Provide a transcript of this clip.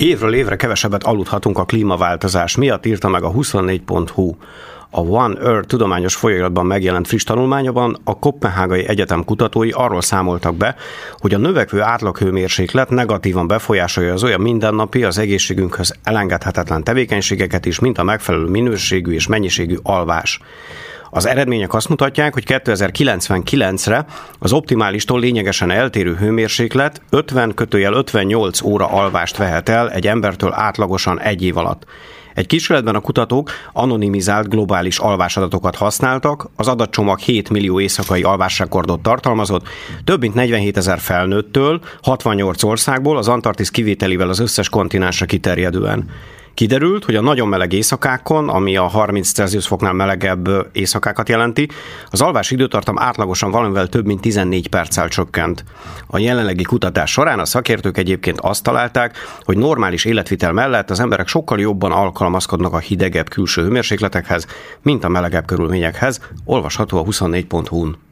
Évről évre kevesebbet aludhatunk a klímaváltozás miatt, írta meg a 24.hu. A One Earth tudományos folyóiratban megjelent friss tanulmányban a Koppenhágai Egyetem kutatói arról számoltak be, hogy a növekvő átlaghőmérséklet negatívan befolyásolja az olyan mindennapi, az egészségünkhöz elengedhetetlen tevékenységeket is, mint a megfelelő minőségű és mennyiségű alvás. Az eredmények azt mutatják, hogy 2099-re az optimálistól lényegesen eltérő hőmérséklet 50-58 óra alvást vehet el egy embertől átlagosan egy év alatt. Egy kísérletben a kutatók anonimizált globális alvásadatokat használtak, az adatcsomag 7 millió éjszakai alvásrekordot tartalmazott, több mint 47 000 felnőttől, 68 országból, az Antarktisz kivételével az összes kontinensre kiterjedően. Kiderült, hogy a nagyon meleg éjszakákon, ami a 30 Celsius foknál melegebb éjszakákat jelenti, az alvási időtartam átlagosan valamivel több mint 14 perccel csökkent. A jelenlegi kutatás során a szakértők egyébként azt találták, hogy normális életvitel mellett az emberek sokkal jobban alkalmazkodnak a hidegebb külső hőmérsékletekhez, mint a melegebb körülményekhez, olvasható a 24.hu-n.